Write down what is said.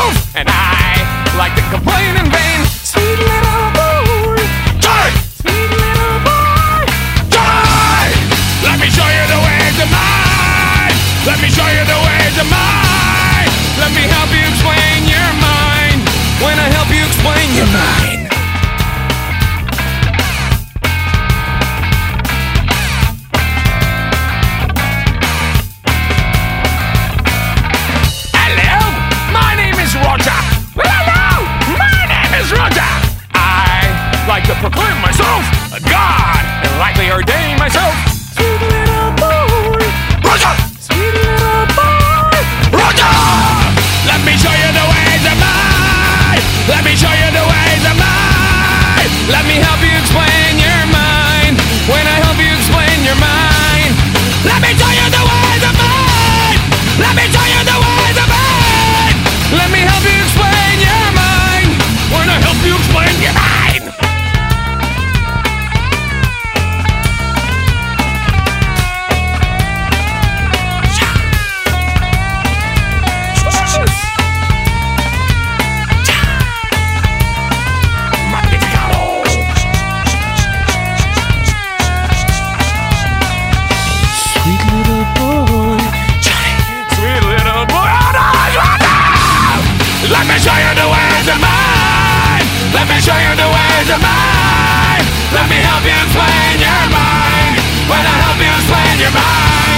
myself, and I like to complain in vain. Sweet little boy, Johnny! Sweet little boy, Johnny! Let me show you the ways of mine. Let me show you the ways of mine. Let me help you explain your mind. When I help you explain your mind. Like to proclaim myself a god and lightly ordain myself. Sweet little boy, Roger! Sweet little boy, Roger! Let me show you the ways of mine. Let me show you the ways of mine. Let me help you explain your mind. When I help you explain your mind. Let me show you the ways of mine. Let me show you the ways of mine. Let me help you explain your mind. When I help you explain your mind. Let me show you the ways of mine. Let me show you the ways of mine. Let me help you explain your mind. When I help you explain your mind.